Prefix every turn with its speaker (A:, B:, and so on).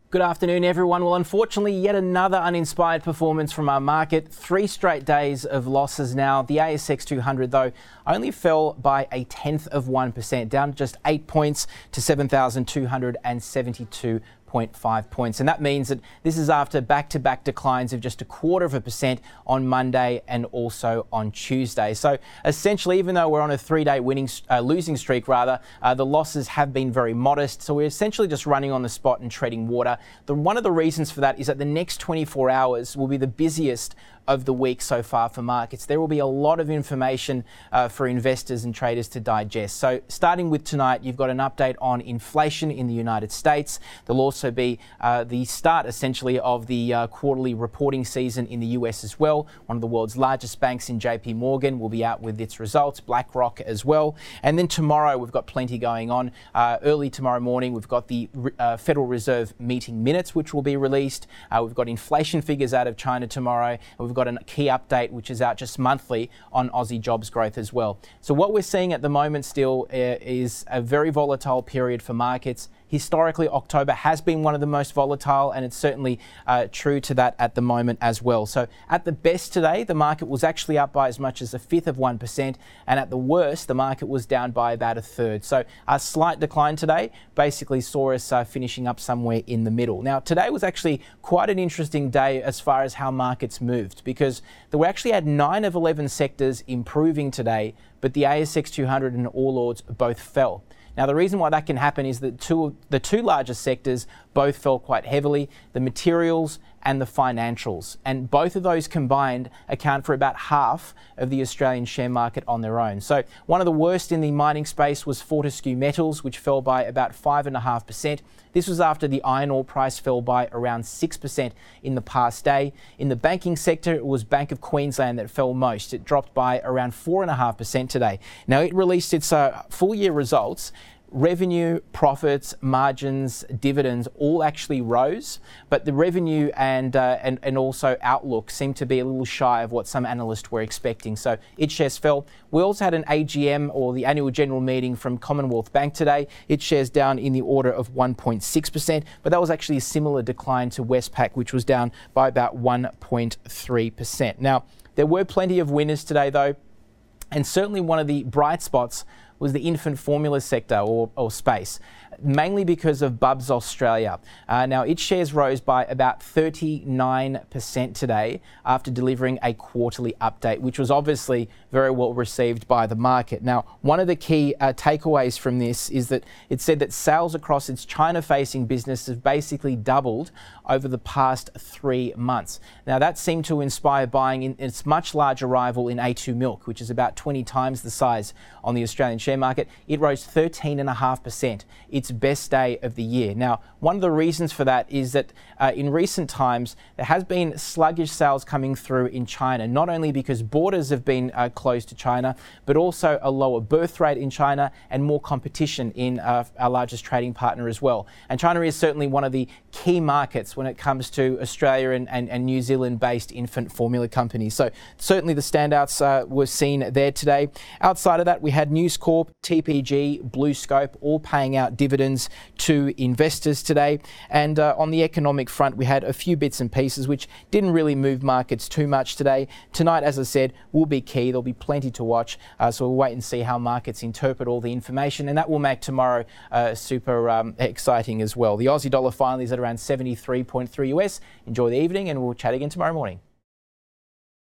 A: Good afternoon, everyone. Well, unfortunately, yet another uninspired performance from our market. 3 straight days of losses now. The ASX 200, though, only fell by 0.1%, down just 8 points to 7,272.5 points. And that means that this is after back-to-back declines of just 0.25% on Monday and also on Tuesday. So essentially, even though we're on a 3-day losing streak, the losses have been very modest. So we're essentially just running on the spot and treading water. One of the reasons for that is that the next 24 hours will be the busiest of the week so far for markets. There will be a lot of information for investors and traders to digest. So starting with tonight, you've got an update on inflation in the United States. There'll also be the start, essentially, of the quarterly reporting season in the US as well. One of the world's largest banks in JP Morgan will be out with its results, BlackRock as well. And then tomorrow, we've got plenty going on. Early tomorrow morning, we've got the Federal Reserve meeting minutes, which will be released. We've got inflation figures out of China tomorrow. We've got a key update, which is out just monthly on Aussie jobs growth as well. So what we're seeing at the moment still is a very volatile period for markets. Historically, October has been one of the most volatile, and it's certainly true to that at the moment as well. So at the best today, the market was actually up by as much as 1/5%, and at the worst, the market was down by about 1/3. So a slight decline today basically saw us finishing up somewhere in the middle. Now, today was actually quite an interesting day as far as how markets moved, because we actually had 9 of 11 sectors improving today, but the ASX 200 and All Ords both fell. Now, the reason why that can happen is that the two largest sectors both fell quite heavily, the materials and the financials. And both of those combined account for about half of the Australian share market on their own. So one of the worst in the mining space was Fortescue Metals, which fell by about 5.5%. This was after the iron ore price fell by around 6% in the past day. In the banking sector, it was Bank of Queensland that fell most. It dropped by around 4.5% today. Now, it released its full year results. Revenue, profits, margins, dividends all actually rose, but the revenue and also outlook seemed to be a little shy of what some analysts were expecting. So its shares fell. We also had an AGM, or the annual general meeting, from Commonwealth Bank today. Its shares down in the order of 1.6%, but that was actually a similar decline to Westpac, which was down by about 1.3%. Now, there were plenty of winners today, though, and certainly one of the bright spots was the infant formula sector or space, mainly because of Bubs Australia. Now, its shares rose by about 39% today after delivering a quarterly update, which was obviously very well received by the market. Now, one of the key takeaways from this is that it said that sales across its China-facing business have basically doubled over the past 3 months. Now, that seemed to inspire buying in its much larger rival in A2 Milk, which is about 20 times the size on the Australian share market. It rose 13.5%, its best day of the year. Now, one of the reasons for that is that in recent times, there has been sluggish sales coming through in China, not only because borders have been closed to China, but also a lower birth rate in China and more competition in our largest trading partner as well. And China is certainly one of the key markets when it comes to Australia and New Zealand-based infant formula companies. So certainly the standouts were seen there today. Outside of that, we had News Corp, TPG, BlueScope, all paying out dividends to investors today. And on the economic front, we had a few bits and pieces which didn't really move markets too much today. Tonight, as I said, will be key. There'll be plenty to watch. So we'll wait and see how markets interpret all the information, and that will make tomorrow super exciting as well. The Aussie dollar finally is at around 73.3 US. Enjoy the evening, and we'll chat again tomorrow morning.